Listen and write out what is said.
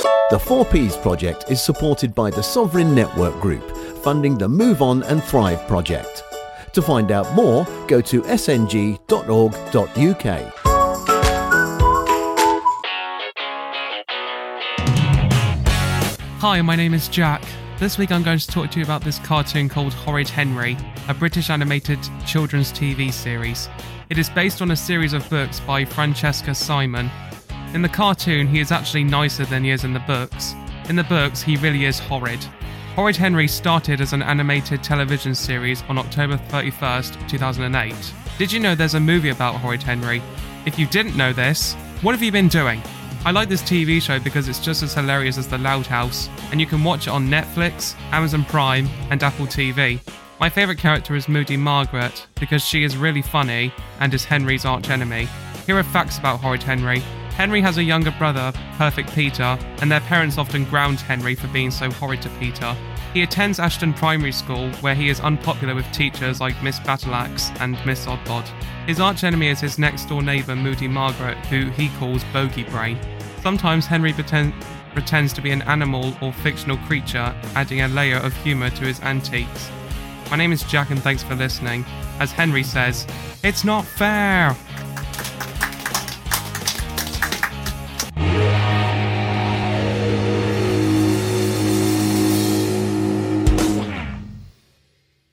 The 4Ps project is supported by the Sovereign Network Group, funding the Move On and Thrive project. To find out more, go to sng.org.uk. Hi, my name is Jack. This week I'm going to talk to you about this cartoon called Horrid Henry, a British animated children's TV series. It is based on a series of books by Francesca Simon. In the cartoon, he is actually nicer than he is in the books. In the books, he really is horrid. Horrid Henry started as an animated television series on October 31st, 2008. Did you know there's a movie about Horrid Henry? If you didn't know this, what have you been doing? I like this TV show because it's just as hilarious as The Loud House, and you can watch it on Netflix, Amazon Prime, and Apple TV. My favourite character is Moody Margaret because she is really funny and is Henry's archenemy. Here are facts about Horrid Henry. Henry has a younger brother, Perfect Peter, and their parents often ground Henry for being so horrid to Peter. He attends Ashton Primary School, where he is unpopular with teachers like Miss Battleaxe and Miss Oddbod. His archenemy is his next-door neighbour, Moody Margaret, who he calls Bogey Brain. Sometimes Henry pretends to be an animal or fictional creature, adding a layer of humour to his antics. My name is Jack and thanks for listening. As Henry says, "It's not fair!"